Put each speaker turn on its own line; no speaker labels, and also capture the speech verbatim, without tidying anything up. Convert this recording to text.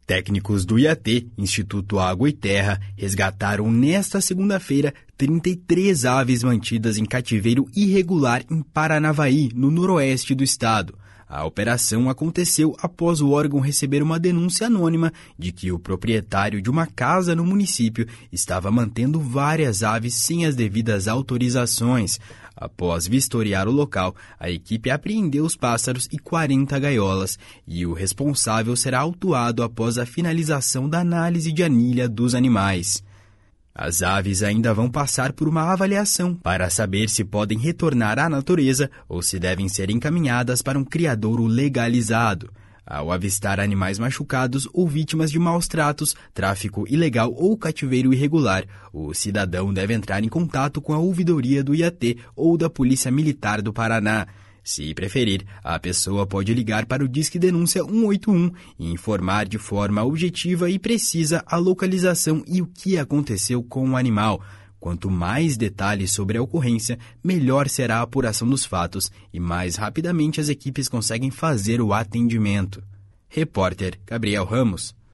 Técnicos do I A T, Instituto Água e Terra, resgataram nesta segunda-feira trinta e três aves mantidas em cativeiro irregular em Paranavaí, no noroeste do estado. A operação aconteceu após o órgão receber uma denúncia anônima de que o proprietário de uma casa no município estava mantendo várias aves sem as devidas autorizações. Após vistoriar o local, a equipe apreendeu os pássaros e quarenta gaiolas, e o responsável será autuado após a finalização da análise de anilha dos animais. As aves ainda vão passar por uma avaliação para saber se podem retornar à natureza ou se devem ser encaminhadas para um criadouro legalizado. Ao avistar animais machucados ou vítimas de maus tratos, tráfico ilegal ou cativeiro irregular, o cidadão deve entrar em contato com a ouvidoria do I A T ou da Polícia Militar do Paraná. Se preferir, a pessoa pode ligar para o Disque Denúncia um oito um e informar de forma objetiva e precisa a localização e o que aconteceu com o animal. Quanto mais detalhes sobre a ocorrência, melhor será a apuração dos fatos e mais rapidamente as equipes conseguem fazer o atendimento. Repórter Gabriel Ramos.